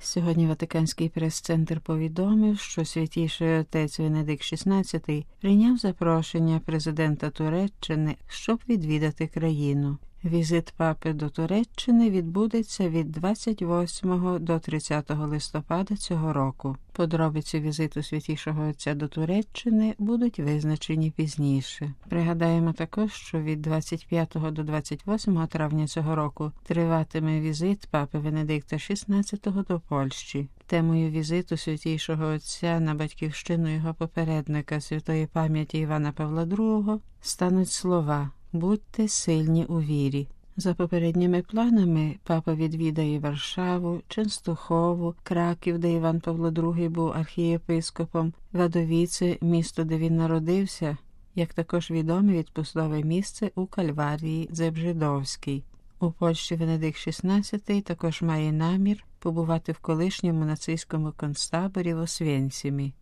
Сьогодні Ватиканський прес-центр повідомив, що святійший отець Венедикт XVI прийняв запрошення президента Туреччини, щоб відвідати країну. Візит папи до Туреччини відбудеться від 28 до 30 листопада цього року. Подробиці візиту святійшого отця до Туреччини будуть визначені пізніше. Пригадаємо також, що від 25 до 28 травня цього року триватиме візит папи Венедикта XVI до Польщі. Темою візиту святійшого отця на батьківщину його попередника святої пам'яті Івана Павла II стануть слова «Будьте сильні у вірі». За попередніми планами папа відвідає Варшаву, Ченстухову, Краків, де Іван Павло II був архієпископом, Вадовіце, місто, де він народився, як також відоме відпустове місце у Кальварії Дзебжидовській. У Польщі Венедикт XVI також має намір побувати в колишньому нацистському концтаборі в Освєнцімі.